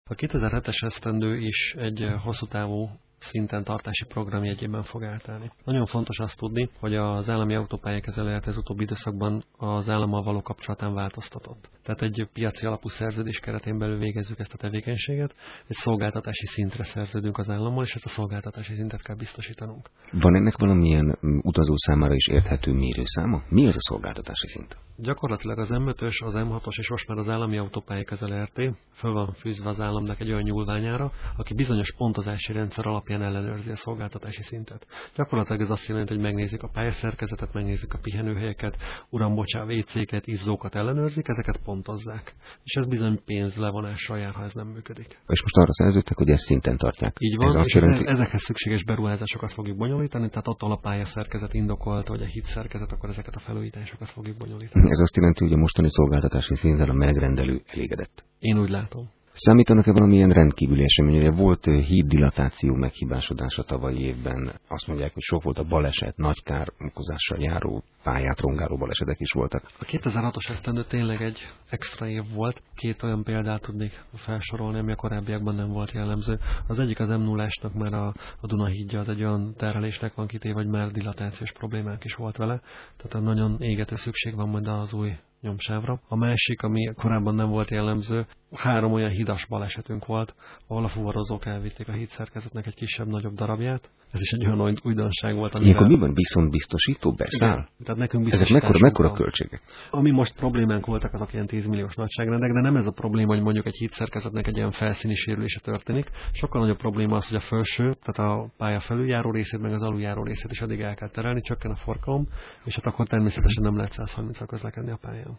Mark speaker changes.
Speaker 1: A 2007-es esztendő is egy hosszú távú szinten tartási program jegyében fog eltelni. Nagyon fontos azt tudni, hogy az állami autópályakezelőjárat ez utóbbi időszakban az állammal való kapcsolatán változtatott. Tehát egy piaci alapú szerződés keretén belül végezzük ezt a tevékenységet, egy szolgáltatási szintre szerződünk az állammal, és ezt a szolgáltatási szintet kell biztosítanunk.
Speaker 2: Van ennek valamilyen utazó számára is érthető mérőszáma? Mi az a szolgáltatási szint?
Speaker 1: Gyakorlatilag az M5-ös, az M6-os és most már az állami autópályakezelő RT föl van fűzve az államnak egy olyan nyúlványára, aki bizonyos pontozási rendszer alapján ellenőrzi a szolgáltatási szintet. Gyakorlatilag ez azt jelenti, hogy megnézik a pályaszerkezetet, megnézik a pihenőhelyeket, WC-ket, izzókat ellenőrzik, ezeket pontozzák. És ez bizony pénzlevonásra jár, ha ez nem működik.
Speaker 2: És most arra szerződtek, hogy ezt szinten tartják.
Speaker 1: Így van, és ezekhez szükséges beruházásokat fogjuk bonyolítani, tehát attól a pályaszerkezet indokolt, vagy a hídszerkezet, akkor ezeket a felújításokat fogjuk bonyolítani.
Speaker 2: Ez azt jelenti, hogy a mostani szolgáltatási szinten a megrendelő elégedett.
Speaker 1: Én úgy látom.
Speaker 2: Számítanak-e valamilyen rendkívüli eseményre? Volt híddilatáció meghibásodása tavalyi évben. Azt mondják, hogy sok volt a baleset, nagy károkozással járó, pályát rongáló balesetek is voltak.
Speaker 1: A 2006-os esztendő tényleg egy extra év volt. Két olyan példát tudnék felsorolni, ami a korábbiakban nem volt jellemző. Az egyik az M0-ásnak, mert a Dunahídja az egy olyan terhelésnek van kitéve, hogy már dilatációs problémák is volt vele. Tehát nagyon égető szükség van majd az új nyomsávra. A másik, ami korábban nem volt jellemző, 3 olyan hidas balesetünk volt, ahol a fuvarozók elvitték a hídszerkezetnek egy kisebb-nagyobb darabját. Ez is egy olyan újdonság volt.
Speaker 2: Ilyenkor mi van? Viszontbiztosító beszáll?
Speaker 1: Tehát nekünk
Speaker 2: ezek mekkora költségek?
Speaker 1: Ami most problémánk voltak, azok ilyen 10 milliós nagyságrendek, de nem ez a probléma, hogy mondjuk egy hídszerkezetnek egy ilyen felszíni sérülése történik. Sokkal nagyobb probléma az, hogy a felső, tehát a pálya felüljáró részét, meg az aluljáró részét is addig el kell terelni, csökken a forgalom, és hát akkor természetesen nem lehet 130-al közlekedni a pályán.